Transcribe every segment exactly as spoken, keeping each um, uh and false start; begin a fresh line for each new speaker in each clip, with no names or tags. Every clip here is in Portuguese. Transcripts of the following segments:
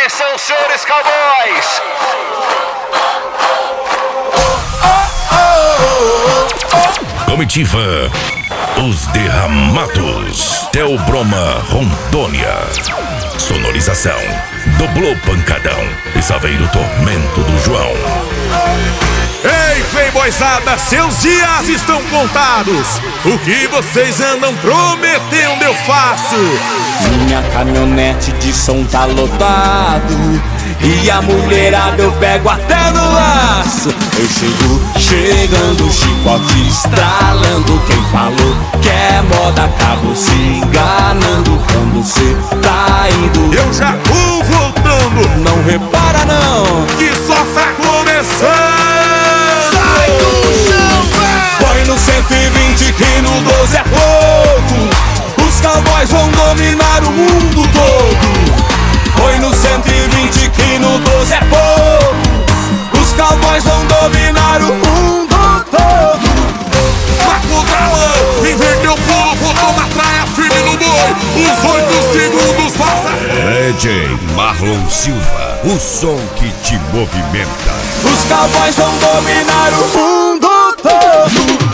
Atenção, senhores cowboys!
Comitiva Os Derramados. Theo Broma, Rondônia. Sonorização Doblô Pancadão e Saveiro Tormento do João.
Ei, playboyzada, seus dias estão contados. O que vocês andam prometendo eu faço.
Minha caminhonete de som tá lotado e a mulherada eu pego até no laço. Eu chego chegando, chicote estralando. Quem falou que é moda acabou se enganando. Quando cê tá indo,
eu já vou voltando.
Não repara não,
que só tá começando.
Sai do chão, véi! Põe no cento e vinte que no doze é pouco. Os cowboys vão dominar o mundo todo. Põe no cento e vinte que no doze é pouco. Os cowboys vão dominar o mundo todo.
Marco Galão, inverteu o pulo, botou na praia, firme no boi. Os oito segundos passa.
D J Marlon Silva, o som que te movimenta.
Os cowboys vão dominar o mundo todo.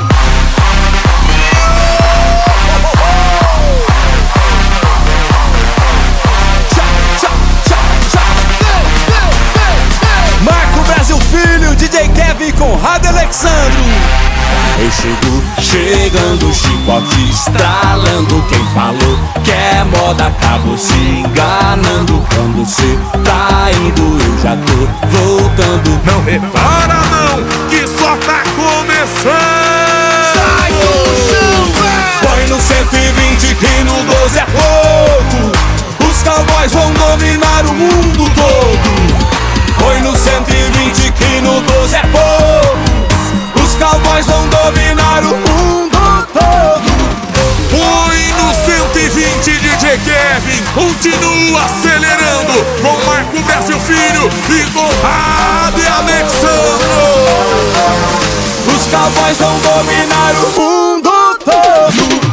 Marco Brasil Filho, D J Kevin com Rádio Alexandro. Eu chego chegando, chicote estralando. Quem falou que é moda acabou se enganando. Quando cê tá indo, eu já tô voltando.
Não repara não, que só tá começando.
Sai do chão, véi! Põe no cento e vinte que no doze é pouco. Os cowboys vão dominar o mundo todo. Põe no cento e vinte que no doze é pouco. Os cowboys vão dominar o mundo todo.
Põe no cento e vinte, D J Kevin, continua acelerando com Marco Brasil Filho e com Rádio Alexandro.
Os cowboys vão dominar o mundo todo.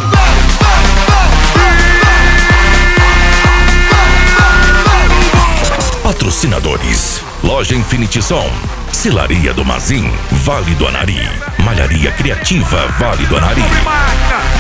Patrocinadores: Loja Infinity Som, Cilaria do Mazim, Vale do Anari, Malharia Criativa, Vale do Anari.